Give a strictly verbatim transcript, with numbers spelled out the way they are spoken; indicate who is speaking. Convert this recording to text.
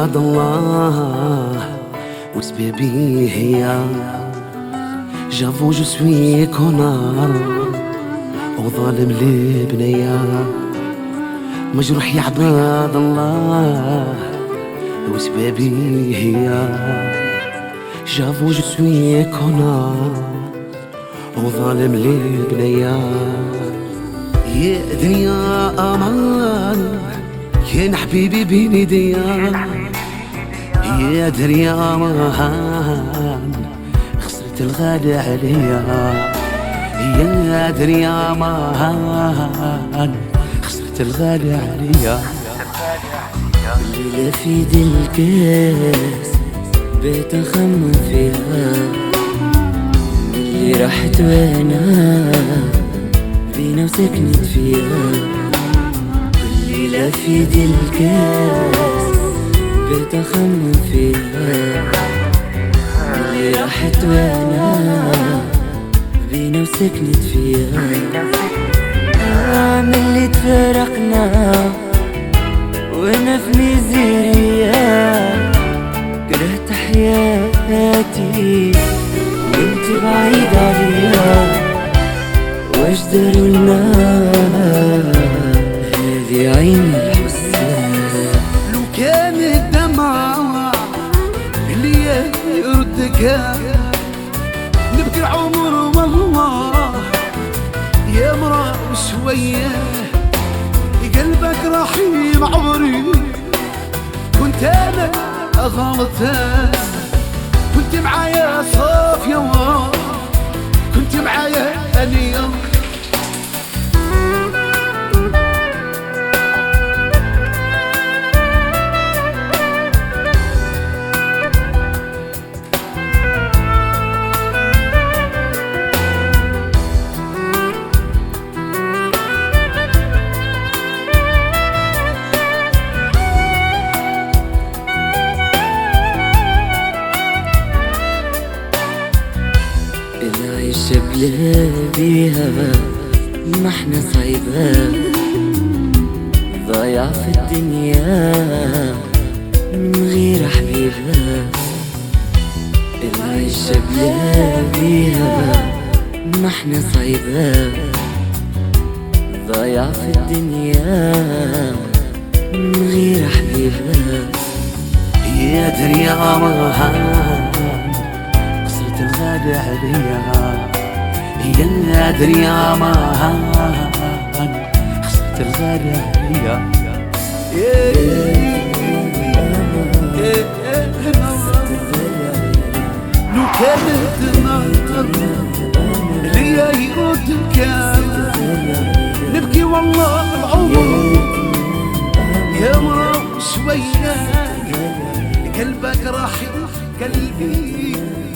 Speaker 1: عباد الله وسبابي هي جافو جو سوي كونار وظالم لي بنيا مجروح يا عباد الله وسبابي هي جافو جو سوي كونار وظالم لي بنيا يا دنيا امان كان حبيبي بين ايديا يا دنيا امان خسرت الغالي عليا يا دنيا امان خسرت الغالي عليا
Speaker 2: الليلة في دي الكاس بيت نخمم فيها اللي راحت وانا بينا وسكنت فيها الليلة في دي الكاس بيت نخمم فيها اللي راحت وانا بينا وسكنت فيها من اللي تفارقنا وانا في ميزيريا كرهت حياتي وانت بعيد عليا واش داروا لنا هذه عين الحسن
Speaker 1: لو كان الدمع اللي يردك نبكي العمر والله يا مرا وشويه قلبك رحيم عمري كنت انا غلطان كنت معايا صافية كنت معايا انية
Speaker 2: العيشة بلا بيها ما احنا صعيبة ضايع في الدنيا من غير حبيبها العيشة بلا بيها ما احنا صعيبة ضايع في الدنيا من غير حبيبها
Speaker 1: يا دنيا مرهان خسرت الغالي عليا يا دنيا مرهان خسرت الغالي عليا لو كانت النار ليا يرد كان نبكي والله العمر يا مرا شوية قلبك راح قلبي